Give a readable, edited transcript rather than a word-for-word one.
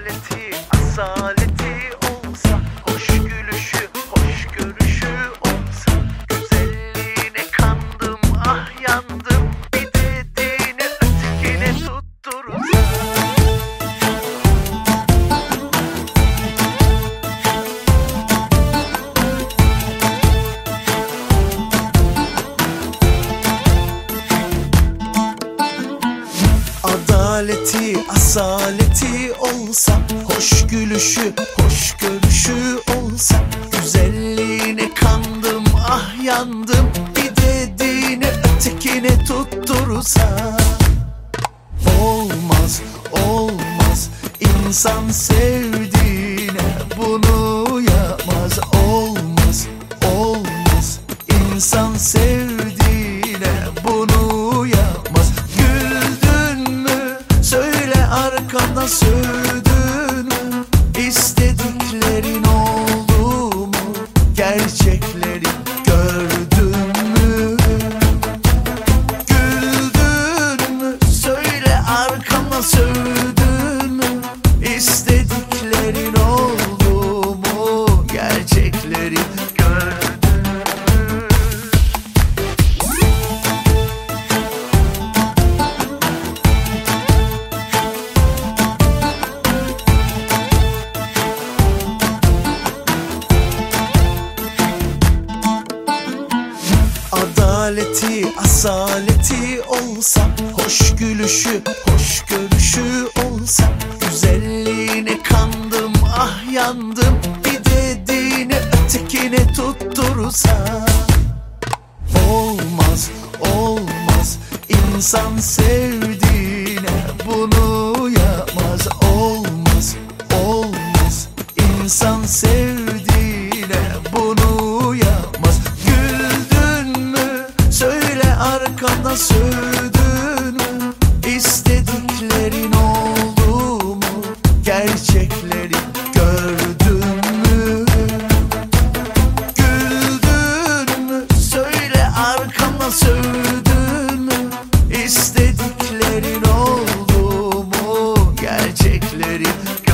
Adaleti, asaleti olsa, hoş gülüşü, hoş görüşü olsa, güzelliğine kandım, ah yandım, bir dediğini ötekine tutturursa. Adaleti, asaleti olsa, hoş gülüşü, hoş görüşü olsa, güzelliğine kandım, ah yandım, bir dediğini ötekine tutturursa. Olmaz, olmaz, insan sevdiğine bunu yapmaz. Olmaz, olmaz, insan sevdiğine bunu yapmaz. Güldün mü, söyle arkamdan sövdün mü, İstediklerin oldu mu, gerçekleri gördün mü? Güldün mü, söyle arkamdan sövdün mü, İstediklerin oldu mu, gerçekleri gördün mü? Adaleti, asaleti olsa, hoş gülüşü, hoş görüşü olsa, güzelliğine kandım, ah yandım, bir dediğini ötekine tutturursa. Olmaz, olmaz, insan sevdiğine bunu yapmaz. Olmaz, olmaz, insan sevdiğine bunu yapmaz. Güldün mü, söyle arkamdan sövdün mü, İstediklerin oldu mu, gerçekleri gördün mü? Güldün mü, söyle arkamdan sövdün mü, İstediklerin oldu mu, gerçekleri